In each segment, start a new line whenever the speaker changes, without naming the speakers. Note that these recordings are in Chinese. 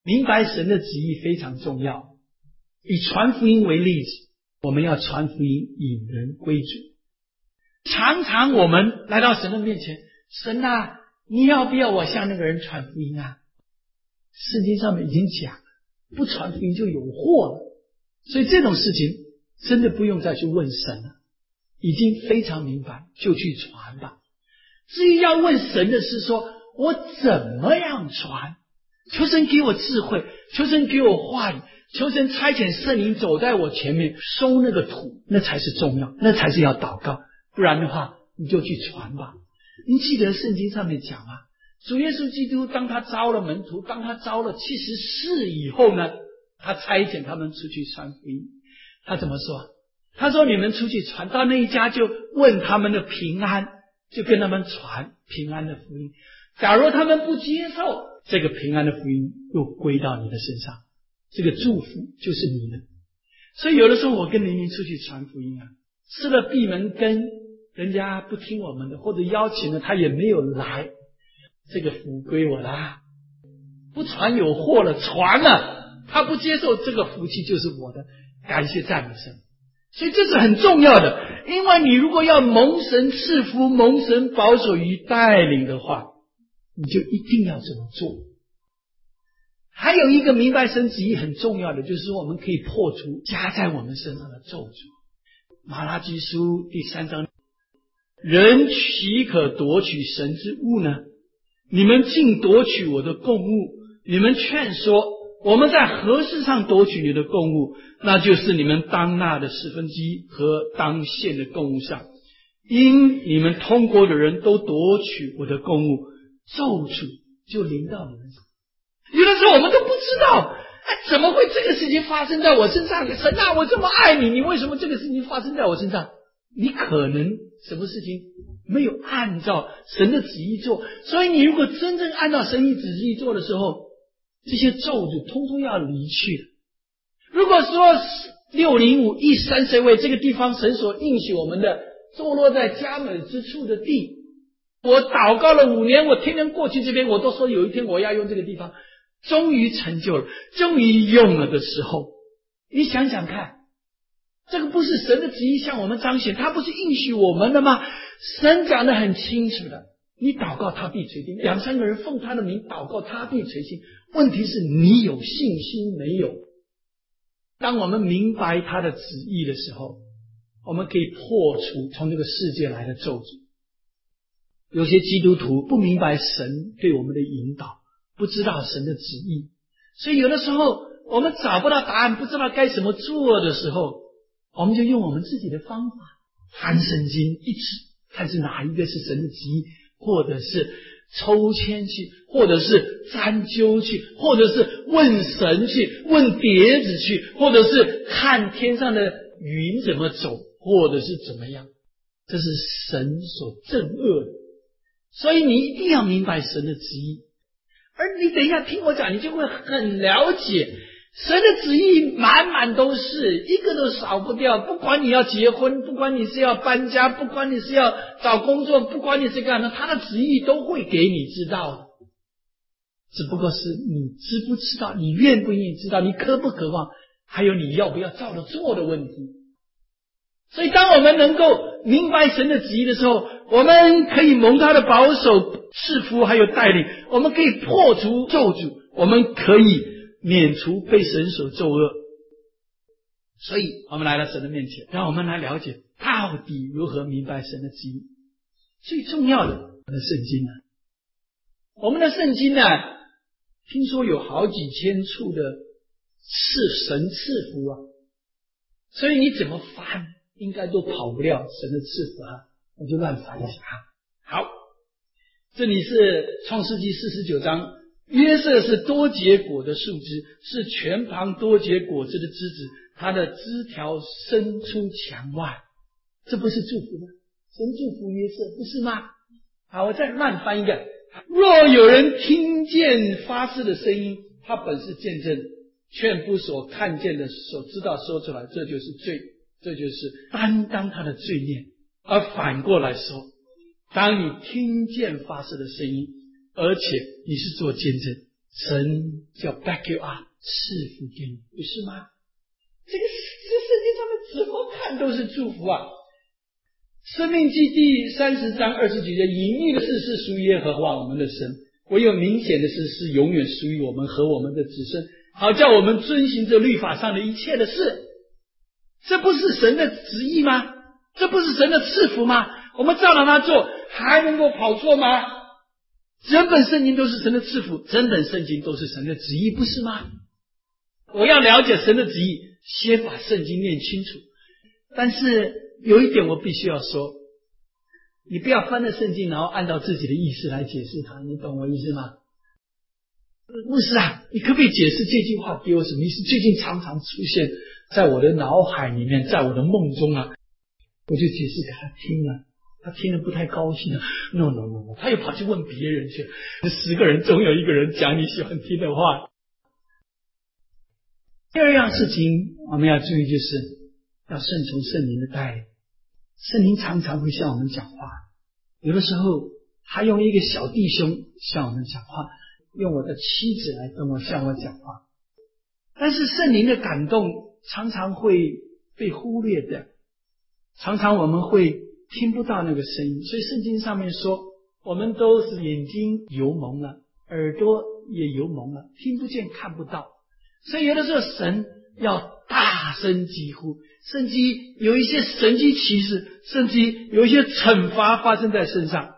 明白神的旨意非常重要。以传福音为例子，我们要传福音引人归主。常常我们来到神的面前，神啊，你要不要我向那个人传福音啊？圣经上面已经讲了，不传福音就有祸了。所以这种事情真的不用再去问神了，已经非常明白，就去传吧。至于要问神的是说，我怎么样传？求神给我智慧，求神给我话语，求神差遣圣灵走在我前面，收那个土，那才是重要，那才是要祷告。不然的话，你就去传吧。您记得圣经上面讲吗？主耶稣基督当他招了门徒，当他招了74以后呢，他差遣他们出去传福音。他怎么说？他说你们出去传，到那一家就问他们的平安，就跟他们传平安的福音。假如他们不接受，这个平安的福音又归到你的身上，这个祝福就是你的。所以有的时候我跟邻居出去传福音啊，吃了闭门羹，人家不听我们的，或者邀请了他也没有来，这个福归我啦。不传有祸了，传了他不接受，这个福气就是我的，感谢赞美神。所以这是很重要的，因为你如果要蒙神赐福，蒙神保守与带领的话，你就一定要这么做。还有一个明白神旨意很重要的，就是说我们可以破除加在我们身上的咒诅。马拉基书第3章，人岂可夺取神之物呢？你们竟夺取我的供物。你们劝说我们在何事上夺取你的供物？那就是你们当纳的1/10和当献的供物上。因你们通国的人都夺取我的供物，咒诅就临到你们上。有的时候我们都不知道，怎么会这个事情发生在我身上？神啊，我这么爱你，你为什么这个事情发生在我身上？你可能什么事情没有按照神的旨意做，所以你如果真正按照神的旨意做的时候，这些咒诅通通要离去了。如果说605一三谁为这个地方神所应许我们的坐落在佳美之处的地，我祷告了5年，我天天过去这边，我都说有一天我要用这个地方，终于成就了，终于用了的时候，你想想看，这个不是神的旨意向我们彰显，他不是应许我们的吗？神讲得很清楚的，你祷告他必垂听，2、3个人奉他的名祷告他必垂听。问题是你有信心没有？当我们明白他的旨意的时候，我们可以破除从这个世界来的咒诅。有些基督徒不明白神对我们的引导，不知道神的旨意，所以有的时候我们找不到答案，不知道该怎么做的时候，我们就用我们自己的方法翻圣经一指，看是哪一个是神的旨意，或者是抽签去，或者是占究去，或者是问神去，问碟子去，或者是看天上的云怎么走，或者是怎么样。这是神所憎恶的，所以你一定要明白神的旨意。而你等一下听我讲，你就会很了解神的旨意满满都是，一个都少不掉。不管你要结婚，不管你是要搬家，不管你是要找工作，不管你是干什么，他的旨意都会给你知道的。只不过是你知不知道，你愿不愿意知道，你渴不渴望，还有你要不要照着做的问题。所以当我们能够明白神的旨意的时候，我们可以蒙他的保守、赐福还有带领，我们可以破除咒诅，我们可以免除被神所咒恶。所以我们来到神的面前，让我们来了解到底如何明白神的旨意。最重要的，我们的圣经呢？我们的圣经呢，听说有好几千处的神赐福啊，所以你怎么翻应该都跑不了神的赐福啊，我就乱翻一下。好，这里是创世纪49章，约瑟是多结果的树枝，是全旁多结果子的枝子，它的枝条伸出墙外。这不是祝福吗？神祝福约瑟，不是吗？好，我再乱翻一个。若有人听见发誓的声音，他本是见证，劝不所看见的所知道说出来，这就是罪，这就是担当他的罪孽。而反过来说，当你听见发誓的声音，而且你是做见证， 神叫 back you up， 赐福给你，不是吗？这圣经上面怎么看都是祝福啊。申命记第30章29节，隐秘的事是属于耶和华我们的神，唯有明显的事是永远属于我们和我们的子孙，好叫我们遵行这律法上的一切的事。这不是神的旨意吗？这不是神的赐福吗？我们照着他做，还能够跑错吗？整本圣经都是神的赐福，整本圣经都是神的旨意，不是吗？我要了解神的旨意，先把圣经念清楚。但是有一点我必须要说，你不要翻了圣经然后按照自己的意思来解释它，你懂我意思吗？牧师啊，你可不可以解释这句话给我什么意思？最近常常出现在我的脑海里面，在我的梦中啊，我就解释给他听了，他听了不太高兴啊 ，no， 他又跑去问别人去，10个人总有一个人讲你喜欢听的话。第二样事情我们要注意，就是要顺从圣灵的带领。圣灵常常会向我们讲话，有的时候他用一个小弟兄向我们讲话，用我的妻子来向我讲话，但是圣灵的感动常常会被忽略的，常常我们会听不到那个声音。所以圣经上面说，我们都是眼睛油蒙了，耳朵也油蒙了，听不见看不到。所以有的时候神要大声疾呼，甚至有一些神迹奇事，甚至有一些惩罚发生在身上。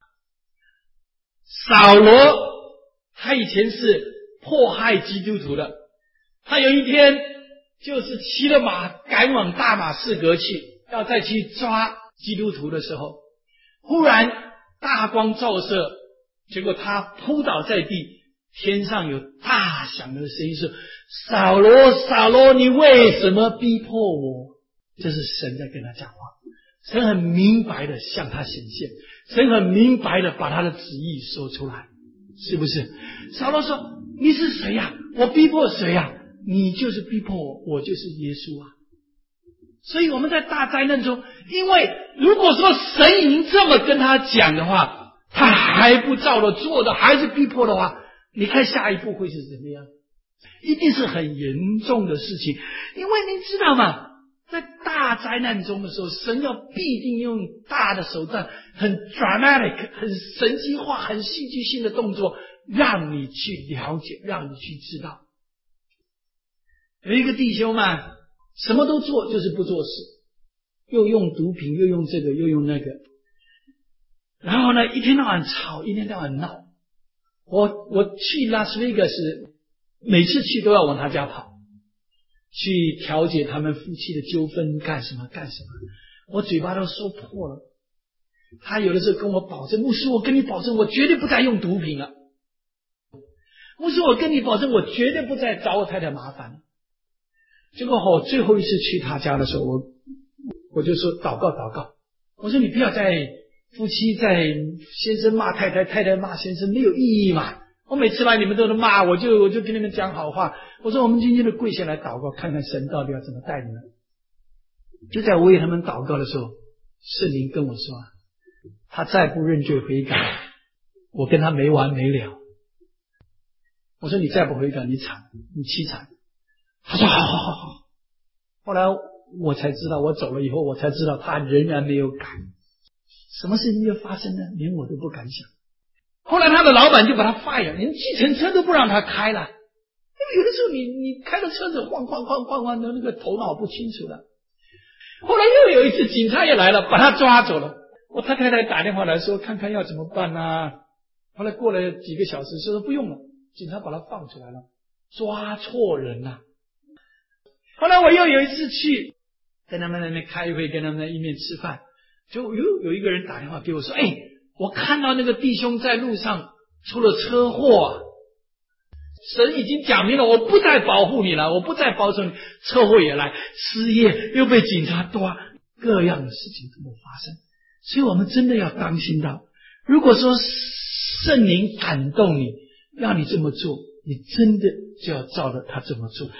扫罗他以前是迫害基督徒的，他有一天就是骑了马赶往大马士革去，要再去抓基督徒的时候，忽然大光照射，结果他扑倒在地，天上有大响的声音说，扫罗扫罗，你为什么逼迫我？这是神在跟他讲话，神很明白的向他显现，神很明白的把他的旨意说出来，是不是？扫罗说，你是谁呀？我逼迫谁呀？你就是逼迫我，我就是耶稣啊。所以我们在大灾难中，因为如果说神已经这么跟他讲的话，他还不照着做的，还是逼迫的话，你看下一步会是怎么样？一定是很严重的事情。因为你知道吗，在大灾难中的时候，神要必定用大的手段，很 dramatic， 很神迹化，很戏剧性的动作，让你去了解，让你去知道。有一个弟兄嘛，什么都做，就是不做事，又用毒品，又用这个，又用那个，然后呢，一天到晚吵，一天到晚闹。我去拉斯维加斯，每次去都要往他家跑，去调解他们夫妻的纠纷，干什么。我嘴巴都说破了。他有的时候跟我保证，牧师，我跟你保证，我绝对不再用毒品了。牧师，我跟你保证，我绝对不再找我太太麻烦了。结果我最后一次去他家的时候，我就说祷告，我说你不要再夫妻在先生骂太太，太太骂先生，没有意义嘛。我每次来你们都能骂，我就跟你们讲好话。我说我们今天就跪下来祷告，看看神到底要怎么带你们。就在我为他们祷告的时候，圣灵跟我说，他再不认罪悔改，我跟他没完没了。我说你再不悔改，你惨，你凄惨。他说好。后来我才知道，我走了以后我才知道他仍然没有改。什么事情就发生了，连我都不敢想。后来他的老板就把他 fire， 连计程车都不让他开了。因为有的时候你开着车子晃的，那个头脑不清楚的。后来又有一次警察也来了，把他抓走了。我太太打电话来说看看要怎么办啊。后来过了几个小时说不用了，警察把他放出来了，抓错人了。后来我又有一次去跟他们那边开会，跟他们一面吃饭，就有一个人打电话给我说，我看到那个弟兄在路上出了车祸啊，神已经讲明了，我不再保护你了，我不再保守你，车祸也来，失业又被警察抓，各样的事情都会发生。所以我们真的要当心到，如果说圣灵感动你，让你这么做，你真的就要照着他这么做。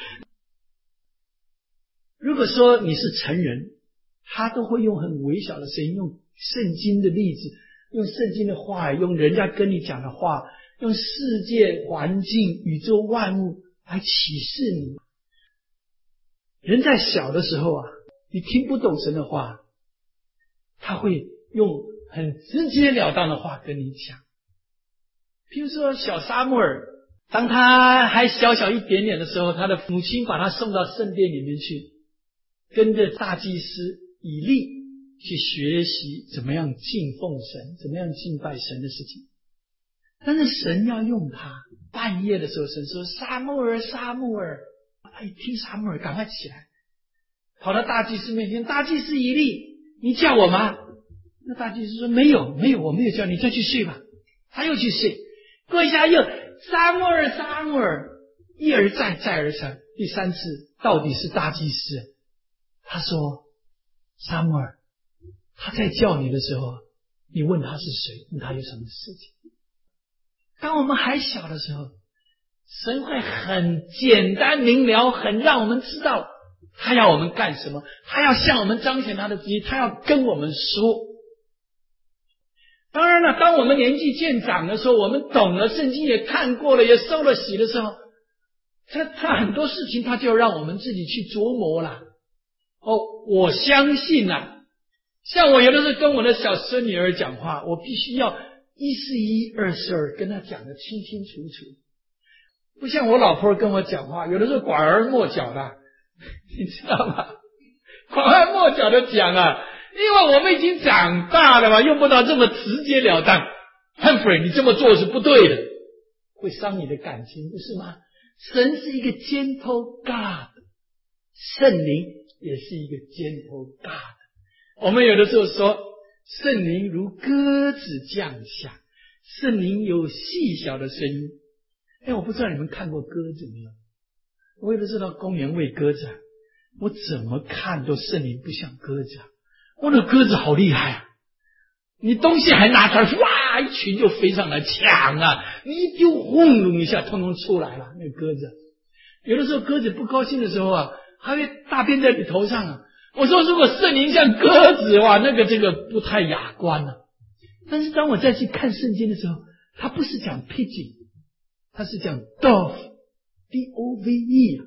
如果说你是成人，他都会用很微小的声音，用圣经的例子，用圣经的话，用人家跟你讲的话， 用世界环境、宇宙万物来启示你。人在小的时候啊，你听不懂神的话，他会用很直截了当的话跟你讲。譬如说小撒母耳，当他还小小一点点的时候，他的母亲把他送到圣殿里面去，跟着大祭司以利去学习怎么样敬奉神，怎么样敬拜神的事情。但是神要用他，半夜的时候神说撒母耳撒母耳，他一听撒母耳赶快起来，跑到大祭司面前，大祭司以利，你叫我吗？那大祭司说没有，我没有叫你，再去睡吧。他又去睡，过一下又撒母耳撒母耳，一而再再而三，第三次到底是大祭司。他说撒母耳，他在叫你的时候，你问他是谁，问他有什么事情。当我们还小的时候，神会很简单明了，很让我们知道他要我们干什么，他要向我们彰显他的旨意，他要跟我们说。当然了，当我们年纪渐长的时候，我们懂了圣经，也看过了，也受了洗的时候，他很多事情他就让我们自己去琢磨了。我相信啊，像我有的时候跟我的小孙女儿讲话，我必须要一是一，二是二，跟她讲得清清楚楚。不像我老婆跟我讲话，有的时候拐弯抹角的，你知道吗？拐弯抹角的讲啊，因为我们已经长大了嘛，用不到这么直截了当。Humphrey， 你这么做是不对的，会伤你的感情，不是吗？神是一个 gentle God， 圣灵也是一个 gentle God。我们有的时候说圣灵如鸽子降下，圣灵有细小的声音。我不知道你们看过鸽子没有？我有的时候到公园喂鸽子啊，我怎么看都圣灵不像鸽子啊。我的鸽子好厉害啊，你东西还拿出来，哇，一群就飞上来抢啊，你一丢轰隆一下通通出来了。那个鸽子有的时候鸽子不高兴的时候啊，还会大便在你头上啊。我说如果圣灵像鸽子，哇，这个不太雅观了。但是当我再去看圣经的时候，它不是讲 pigeon， 它是讲 dove， D-O-V-E。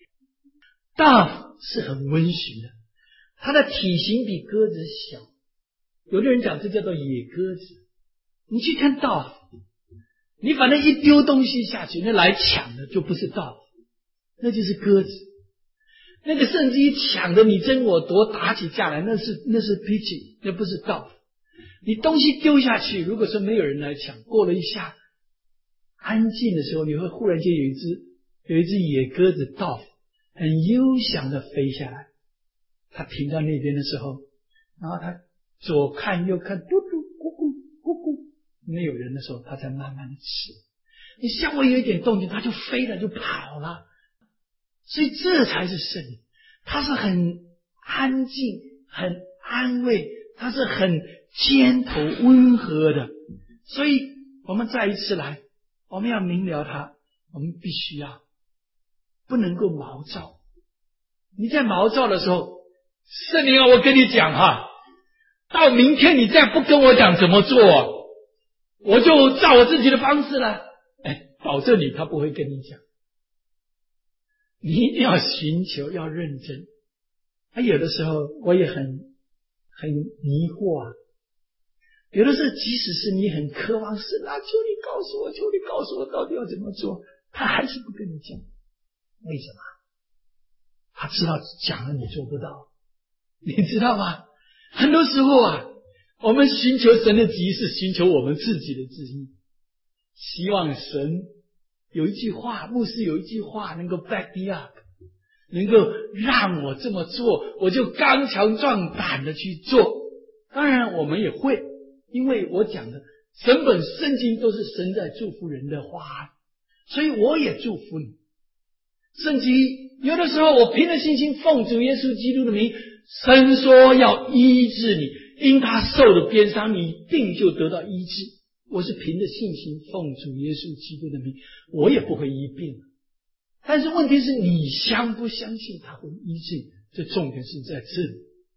dove 是很温驯的，它的体型比鸽子小，有的人讲这叫做野鸽子。你去看 dove， 你反正一丢东西下去，那来抢的就不是 dove， 那就是鸽子。那个圣经抢的你争我夺，打起架来，那是 pigeon， 那不是 dove。 你东西丢下去，如果说没有人来抢，过了一下安静的时候，你会忽然间有一只野鸽子 dove 很悠详的飞下来，它停到那边的时候，然后它左看右看，嘟嘟咕咕咕咕，没有人的时候它才慢慢的吃。你稍微有一点动静，它就飞了，就跑了。所以这才是圣灵，它是很安静很安慰，它是很尖头温和的。所以我们再一次来，我们要明了它，我们必须要不能够毛躁。你在毛躁的时候，圣灵啊，我跟你讲哈，到明天你再不跟我讲怎么做，我就照我自己的方式了。保证他不会跟你讲。你一定要寻求，要认真。有的时候我也很迷惑啊。有的时候即使是你很渴望神啊，求你告诉我，求你告诉我到底要怎么做，他还是不跟你讲。为什么？他知道讲了你做不到，你知道吗？很多时候啊，我们寻求神的旨意是寻求我们自己的旨意，希望神有一句话，牧师有一句话能够 back me up， 能够让我这么做，我就刚强壮胆的去做。当然我们也会，因为我讲的整本圣经都是神在祝福人的话，所以我也祝福你。圣经有的时候我凭着信心奉主耶稣基督的名，神说要医治你，因他受的鞭伤，你一定就得到医治。我是凭着信心奉主耶稣基督的名，我也不会医病。但是问题是你相不相信他会医治，这重点是在这里。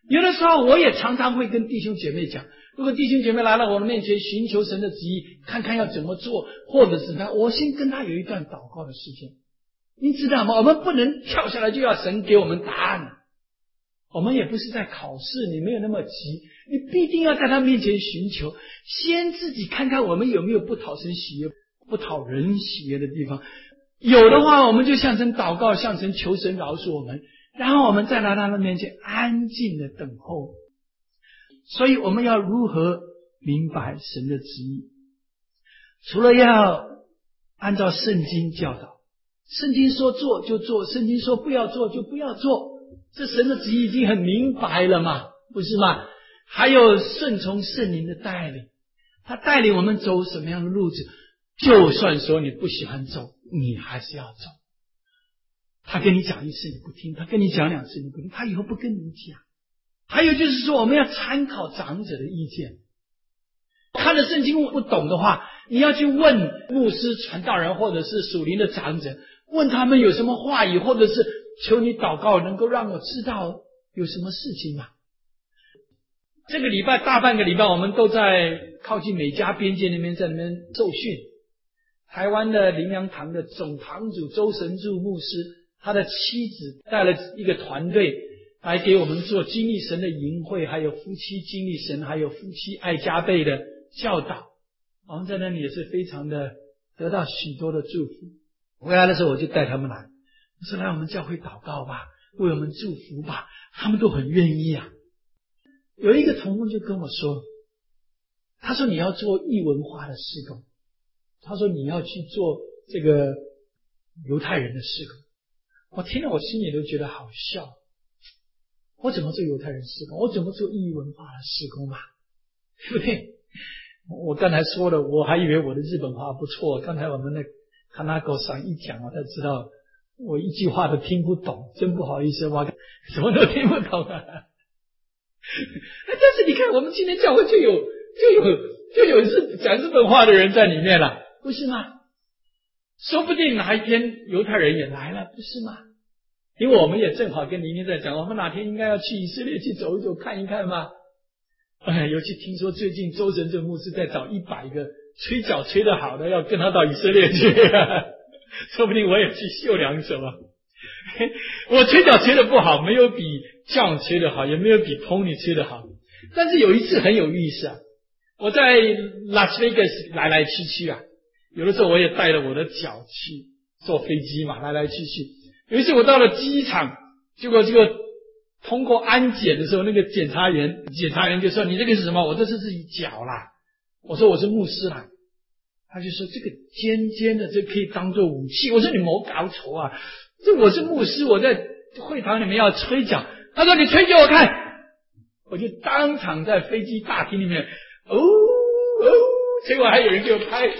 有的时候我也常常会跟弟兄姐妹讲，如果弟兄姐妹来到我的面前寻求神的旨意，看看要怎么做，或者是我先跟他有一段祷告的时间。你知道吗？我们不能跳下来就要神给我们答案。我们也不是在考试，你没有那么急，你必定要在他面前寻求，先自己看看我们有没有不讨神喜悦、不讨人喜悦的地方。有的话，我们就向神祷告，向神求神饶恕我们，然后我们再来到他的面前安静的等候。所以我们要如何明白神的旨意？除了要按照圣经教导，圣经说做就做，圣经说不要做就不要做，这神的旨意已经很明白了嘛，不是吗？还有顺从圣灵的带领，他带领我们走什么样的路子，就算说你不喜欢走，你还是要走。他跟你讲一次你不听，他跟你讲2次你不听，他以后不跟你讲。还有就是说，我们要参考长者的意见。看了圣经不懂的话，你要去问牧师、传道人或者是属灵的长者，问他们有什么话语，或者是求你祷告能够让我知道有什么事情嘛。这个礼拜大半个礼拜我们都在靠近美加边界那边，在那边受训。台湾的灵粮堂的总堂主周神柱牧师，他的妻子带了一个团队来给我们做经历神的营会，还有夫妻经历神，还有夫妻爱加倍的教导。我们在那里也是非常的得到许多的祝福。回来的时候我就带他们来，我说来我们教会祷告吧，为我们祝福吧，他们都很愿意啊。有一个同工就跟我说，他说你要做异文化的事工，他说你要去做这个犹太人的事工。我听了我心里都觉得好笑，我怎么做犹太人事工？我怎么做异文化的事工嘛？对不对？我刚才说了，我还以为我的日本话不错，刚才我们的卡纳狗上一讲，我才知道我一句话都听不懂，真不好意思，我什么都听不懂啊。但是你看，我们今天教会就有讲日本话的人在里面了，不是吗？说不定哪一天犹太人也来了，不是吗？因为我们也正好跟黎明在讲，我们哪天应该要去以色列去走一走看一看嘛。尤其听说最近周神正牧师在找100个吹角吹得好的，要跟他到以色列去，说不定我也去秀2手啊。我吹角吹得不好，没有比 John 吹得好，也没有比 Tony 吹得好，但是有一次很有意思啊。我在拉斯维加斯来来去去啊，有的时候我也带着我的脚去坐飞机嘛，来来去去。有一次我到了机场，结果通过安检的时候，那个检查员就说：“你这个是什么？”我这是自己脚啦。我说：“我是牧师啦。”他就说：“这个尖尖的，这可以当做武器。”我说：“你没搞错啊！这我是牧师，我在会堂里面要吹角。”他说：“你吹给我看。”我就当场在飞机大厅里面，结果还有人给我拍手，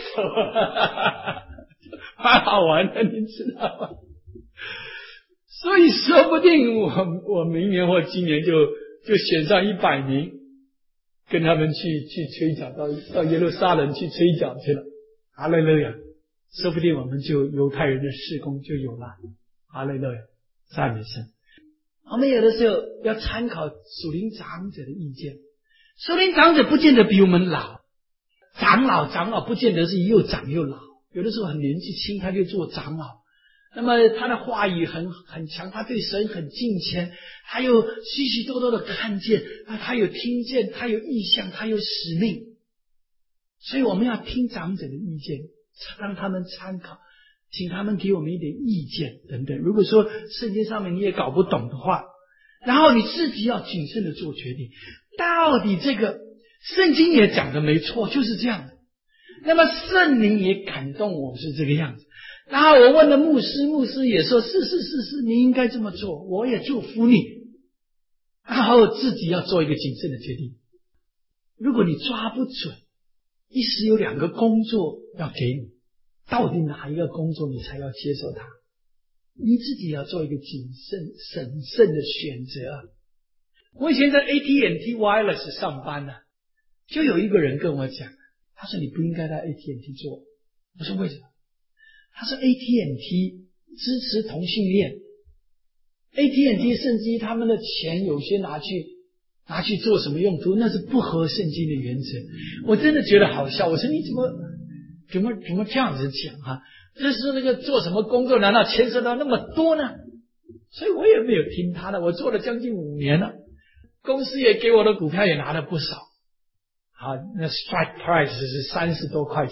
蛮好玩的，你知道吗？所以说不定我明年或今年就选上100名，跟他们去吹角，到耶路撒冷去吹角去了。哈利路亚！说不定我们就犹太人的事工就有了。哈利路亚！赞美神！我们有的时候要参考属灵长者的意见，属灵长者不见得比我们老，长老不见得是又长又老，有的时候很年纪轻他就做长老。那么他的话语很强，他对神很敬虔，他有许许多多的看见，他有听见，他有意向，他有使命。所以我们要听长者的意见，让他们参考，请他们给我们一点意见等等。如果说圣经上面你也搞不懂的话，然后你自己要谨慎的做决定，到底这个圣经也讲的没错，就是这样的。那么圣灵也感动我是这个样子。然后我问了牧师，牧师也说是，你应该这么做，我也祝福你。然后自己要做一个谨慎的决定。如果你抓不准，一时有2个工作要给你，到底哪一个工作你才要接受它？你自己要做一个谨慎审慎的选择。我以前在 AT&T Wireless 上班呢，就有一个人跟我讲，他说你不应该在 AT&T 做。我说为什么？他说 AT&T 支持同性恋， AT&T 甚至于他们的钱有些拿去拿去做什么用途，那是不合圣经的原则。我真的觉得好笑，我说你怎么这样子讲啊？这是那个做什么工作，难道牵涉到那么多呢？所以我也没有听他的，我做了将近5年了，公司也给我的股票也拿了不少。好，那 strike price 是30多块钱，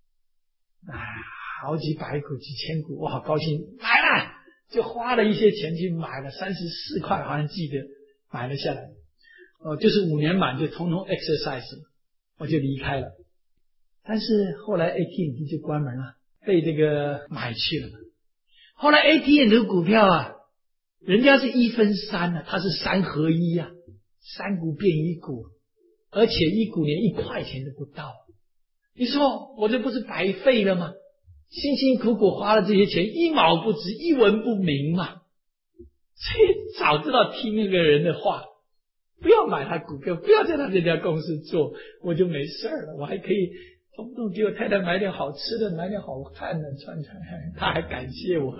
好几百股、几千股，我好高兴，买了，就花了一些钱去买了34块，好像记得买了下来。就是5年满就统统 exercise 了，我就离开了。但是后来 AT&T 就关门了，被这个买去了。后来 AT&T 的股票啊，人家是1分3啊，它是3合1啊，3股变1股，而且1股连1块钱都不到。你说我这不是白费了吗？辛辛苦苦花了这些钱，1毛不值，1文不名嘛。所以早知道听那个人的话，不要买他股票，不要在他这家公司做，我就没事了。我还可以动不动给我太太买点好吃的，买点好看的穿，他还感谢我。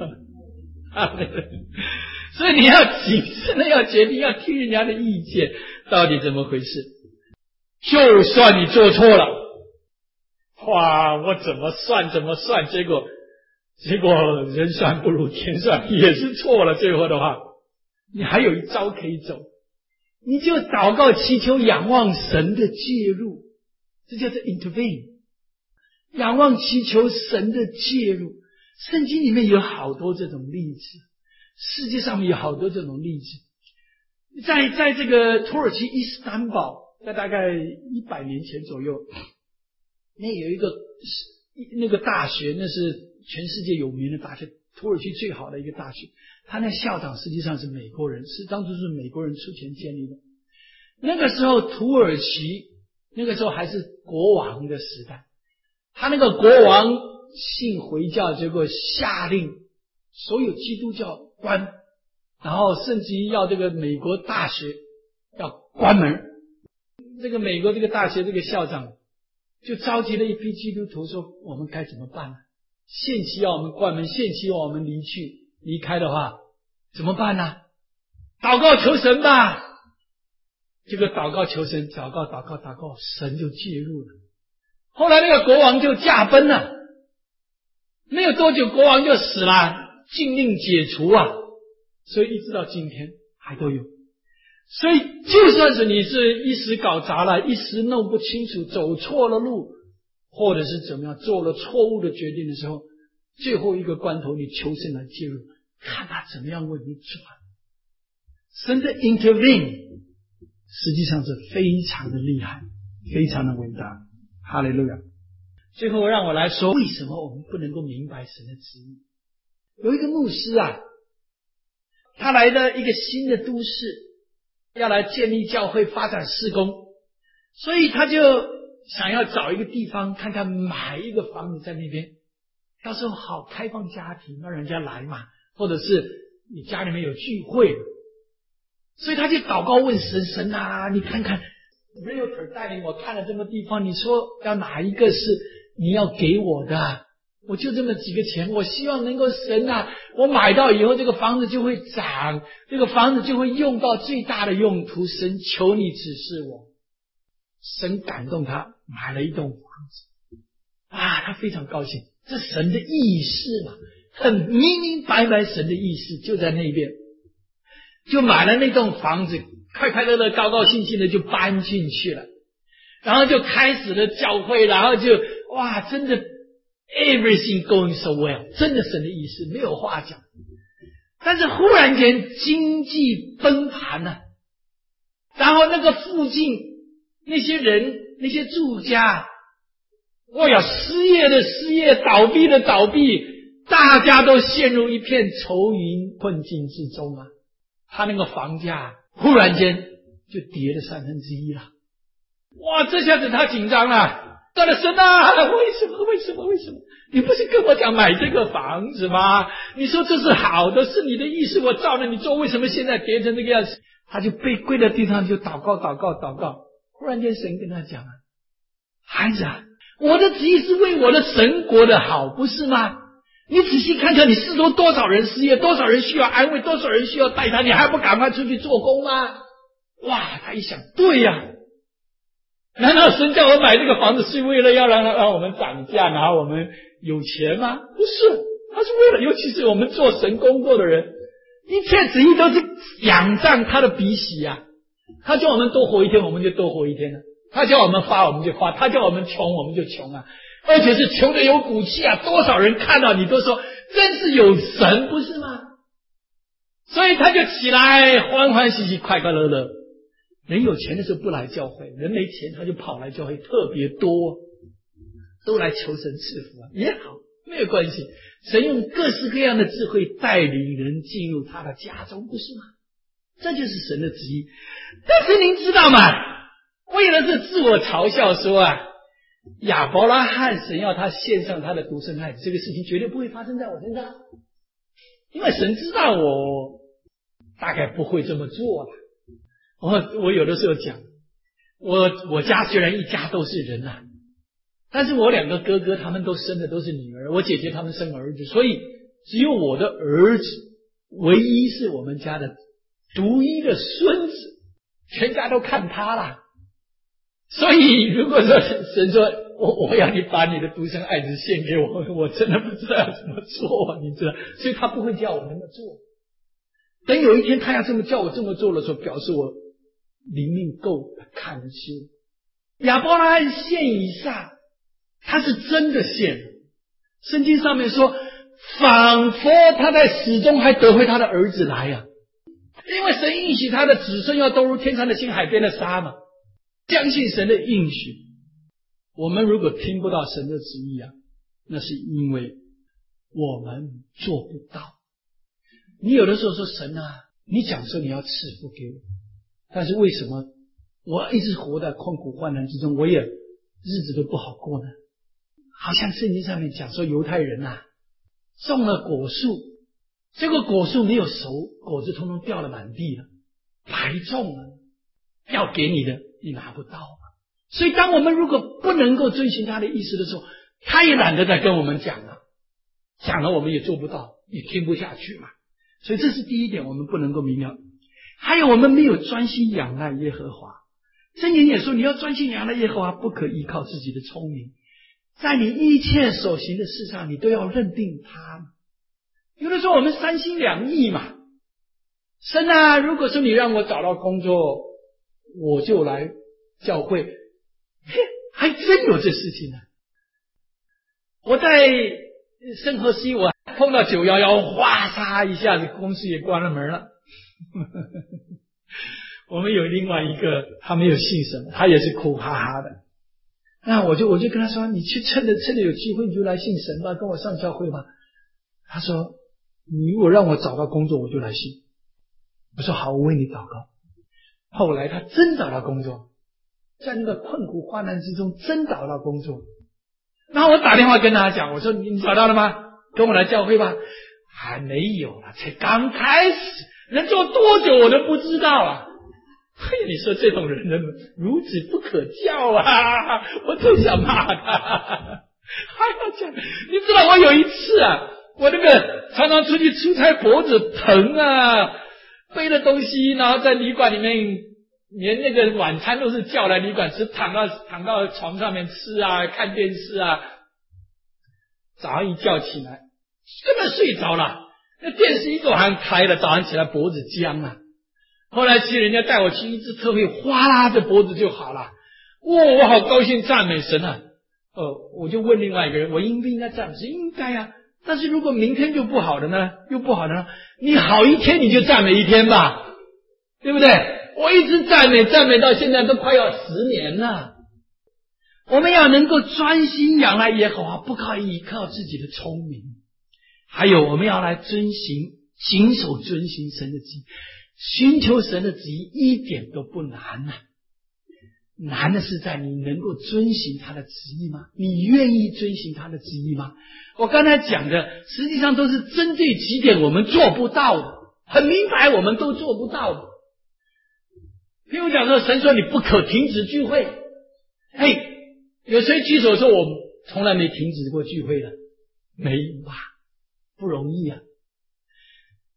所以你要谨慎的要决定，要听人家的意见，到底怎么回事。就算你做错了，哇，我怎么算，结果人算不如天算，也是错了。最后的话，你还有一招可以走，你就祷告祈求仰望神的介入，这叫做 intervene。 仰望祈求神的介入，圣经里面有好多这种例子，世界上面有好多这种例子。在这个土耳其伊斯坦堡，在大概100年前左右，那有一个那个大学，那是全世界有名的大学，土耳其最好的一个大学，他那校长实际上是美国人，当初是美国人出钱建立的。那个时候土耳其那个时候还是国王的时代，他那个国王信回教，结果下令所有基督教关，然后甚至于要这个美国大学要关门。这个美国这个大学这个校长就召集了一批基督徒，说我们该怎么办呢？限期要我们关门，限期要我们离开的话怎么办呢？祷告求神吧。这个祷告求神，祷告，神就介入了。后来那个国王就驾崩了，没有多久国王就死了，禁令解除啊，所以一直到今天还都有。所以就算是你是一时搞砸了，一时弄不清楚，走错了路，或者是怎么样做了错误的决定的时候，最后一个关头你求神来介入，看他怎么样为你转。神的 intervene 实际上是非常的厉害，非常的伟大。哈利路亚。最后让我来说，为什么我们不能够明白神的旨意。有一个牧师啊，他来到一个新的都市，要来建立教会，发展事工，所以他就想要找一个地方看看，买一个房子在那边，到时候好开放家庭，让人家来嘛，或者是你家里面有聚会，所以他就祷告问神，神啊，你看看 Realtor 带领我看了这么地方，你说要哪一个是你要给我的？我就这么几个钱，我希望能够神啊，我买到以后这个房子就会涨，这个房子就会用到最大的用途，神求你指示我。神感动他买了一栋房子啊，他非常高兴，这神的意思嘛，很明明白白神的意思就在那边，就买了那栋房子，快快乐乐高高兴兴的就搬进去了，然后就开始了教会，然后就哇，真的 everything going so well， 真的神的意思没有话讲。但是忽然间经济崩盘了，然后那个附近那些人那些住家，失业的失业，倒闭的倒闭，大家都陷入一片愁云困境之中啊。他那个房价忽然间就跌了1/3了，哇，这下子他紧张了，他的神啊，为什么？你不是跟我讲买这个房子吗？你说这是好的，是你的意思，我照着你做，为什么现在跌成这个样子？他就跪在地上就祷告。忽然间神跟他讲啊，孩子啊，我的旨意是为我的神国的好，不是吗？你仔细看看，你四周多少人失业，多少人需要安慰，多少人需要带他，你还不赶快出去做工吗？ 哇，他一想，对呀，难道神叫我买这个房子是为了要让我们涨价，然后我们有钱吗？不是，他是为了，尤其是我们做神工作的人，一切旨意都是仰仗他的鼻息啊。他叫我们多活一天，我们就多活一天了；他叫我们发，我们就发；他叫我们穷，我们就穷啊。而且是穷的有骨气啊！多少人看到你都说真是有神，不是吗？所以他就起来欢欢喜喜、快快乐乐。人有钱的时候不来教会，人没钱他就跑来教会，特别多，都来求神赐福啊，也好，没有关系。神用各式各样的智慧带领人进入他的家中，不是吗？这就是神的旨意。但是您知道吗？为了是自我嘲笑说啊，亚伯拉罕神要他献上他的独生爱子，这个事情绝对不会发生在我身上，因为神知道我大概不会这么做了。我有的时候讲，我家虽然一家都是人啊，但是我两个哥哥他们都生的都是女儿，我姐姐他们生儿子，所以只有我的儿子唯一是我们家的独一的孙子，全家都看他了。所以如果说神说我要你把你的独生爱子献给我，我真的不知道要怎么做，你知道，所以他不会叫我那么做。等有一天他要这么叫我这么做的时候，表示我灵命够看得清。亚伯拉罕献以撒，他是真的献。圣经上面说，仿佛他在死中还得回他的儿子来啊，因为神应许他的子孙要都如天上的星、海边的沙嘛。相信神的应许。我们如果听不到神的旨意啊，那是因为我们做不到。你有的时候说神啊，你讲说你要赐福给我，但是为什么我一直活在困苦患难之中，我也日子都不好过呢？好像圣经上面讲说犹太人啊，种了果树，这个果树没有熟，果子通通掉了满地了，白种了，要给你的你拿不到嘛。所以当我们如果不能够遵循他的意思的时候，他也懒得再跟我们讲了，讲了我们也做不到，也听不下去嘛。所以这是第一点，我们不能够明了。还有我们没有专心仰赖耶和华。箴言也说，你要专心仰赖耶和华，不可依靠自己的聪明，在你一切所行的事上，你都要认定他。有的时候我们三心两意嘛，神啊，如果说你让我找到工作，我就来教会，还真有这事情呢。我在圣荷西，我碰到911，哗嚓一下子公司也关了门了。我们有另外一个，他没有信神，他也是哭哈哈的。那我就跟他说，你去趁着有机会你就来信神吧，跟我上教会吧。他说，你如果让我找到工作，我就来信。我说好，我为你祷告。后来他真找到工作，在那个困苦患难之中真找到工作。然后我打电话跟他讲，我说你找到了吗？跟我来教会吧。还没有了，才刚开始，能做多久我都不知道啊。你说这种人孺子不可教啊，我真想骂他。还要讲，你知道我有一次啊，我那个常常出去出差，脖子疼啊，背了东西，然后在旅馆里面连那个晚餐都是叫来旅馆吃，躺到床上面吃啊，看电视啊。早上一觉起来根本睡着了，那电视一早上开了，早上起来脖子僵了。后来去人家带我去医治特会，哗啦这脖子就好了。哇，我好高兴，赞美神啊！我就问另外一个人，我应不应该赞美神？应该啊。但是如果明天就不好了呢？你好一天你就赞美一天吧，对不对？我一直赞美到现在都快要10年了。我们要能够专心仰赖耶和华，不靠依靠自己的聪明。还有我们要来谨守遵行神的旨意，寻求神的旨意一点都不难啊。难的是在你能够遵行他的旨意吗？你愿意遵行他的旨意吗？我刚才讲的实际上都是针对几点我们做不到的，很明白我们都做不到的。譬如讲说，神说你不可停止聚会，有谁举手说我从来没停止过聚会的？没有吧，不容易啊。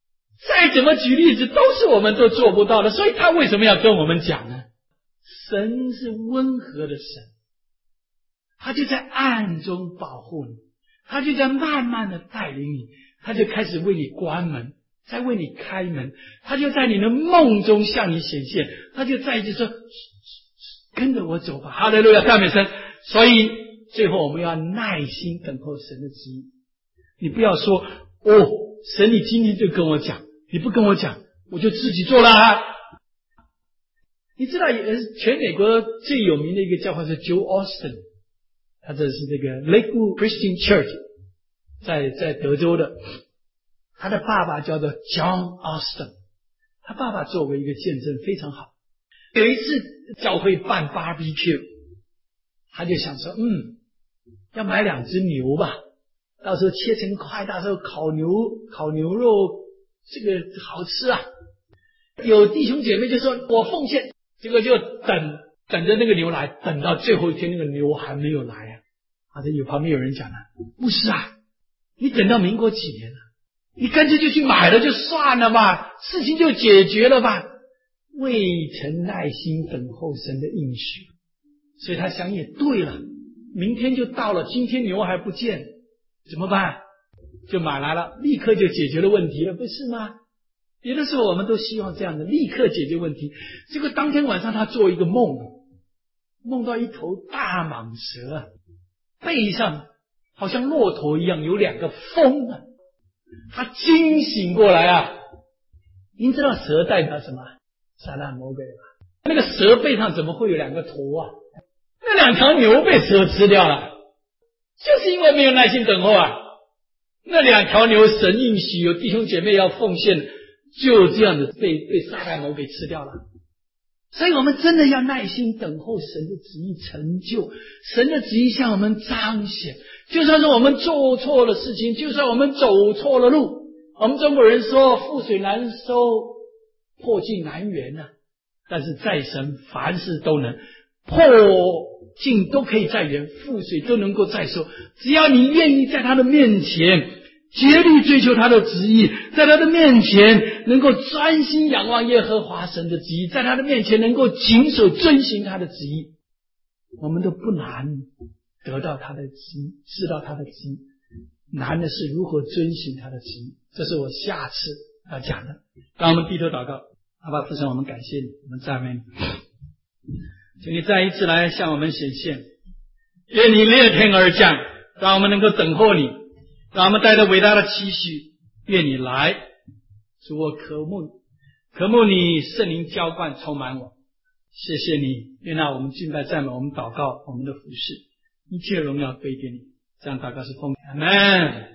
再怎么举例子，都是我们都做不到的。所以他为什么要跟我们讲呢？神是温和的神，他就在暗中保护你，他就在慢慢的带领你，他就开始为你关门，再为你开门，他就在你的梦中向你显现，他就再一次说跟着我走吧，哈利路亚，赞美神。所以最后我们要耐心等候神的旨意。你不要说神你今天就跟我讲，你不跟我讲我就自己做了啊。你知道全美国最有名的一个教会是 Joe Austin， 他这是这个 Lakewood Christian Church， 在德州的。他的爸爸叫做 John Austin， 他爸爸作为一个见证非常好。有一次教会办 barbecue， 他就想说要买2只牛吧，到时候切成块，到时候烤牛肉，这个好吃啊。有弟兄姐妹就说我奉献，结果就等着那个牛来，等到最后一天那个牛还没有来啊。旁边有人讲了，牧师啊，你等到民国几年了？你干脆就去买了就算了吧，事情就解决了吧。未曾耐心等候神的应许，所以他想也对了，明天就到了，今天牛还不见，怎么办？就买来了，立刻就解决了问题了，不是吗？有的时候我们都希望这样的立刻解决问题。结果当天晚上他做一个梦，梦到一头大蟒蛇，背上好像骆驼一样有2个峰啊。他惊醒过来啊！您知道蛇代表什么？撒旦魔鬼吧。那个蛇背上怎么会有2个头啊？那2条牛被蛇吃掉了，就是因为没有耐心等候啊。那2条牛神应许有弟兄姐妹要奉献，就这样子被撒旦魔鬼吃掉了。所以我们真的要耐心等候神的旨意成就，神的旨意向我们彰显。就算是我们做错了事情，就算我们走错了路，我们中国人说覆水难收，破镜难圆啊。但是在神凡事都能，破镜都可以再圆，覆水都能够再收。只要你愿意在他的面前竭力追求他的旨意，在他的面前能够专心仰望耶和华神的旨意，在他的面前能够谨守遵行他的旨意，我们都不难得到他的旨意，知道他的旨意。难的是如何遵行他的旨意，这是我下次要讲的。让我们低头祷告。好吧，父神，我们感谢你，我们赞美你，请你再一次来向我们显现，愿你裂天而降，让我们能够等候你，让我们带着伟大的期许，愿你来。主，我渴慕你圣灵浇灌充满我，谢谢你，愿我们敬拜赞美，我们祷告，我们的服事，一切荣耀归给你。这样祷告是奉阿们。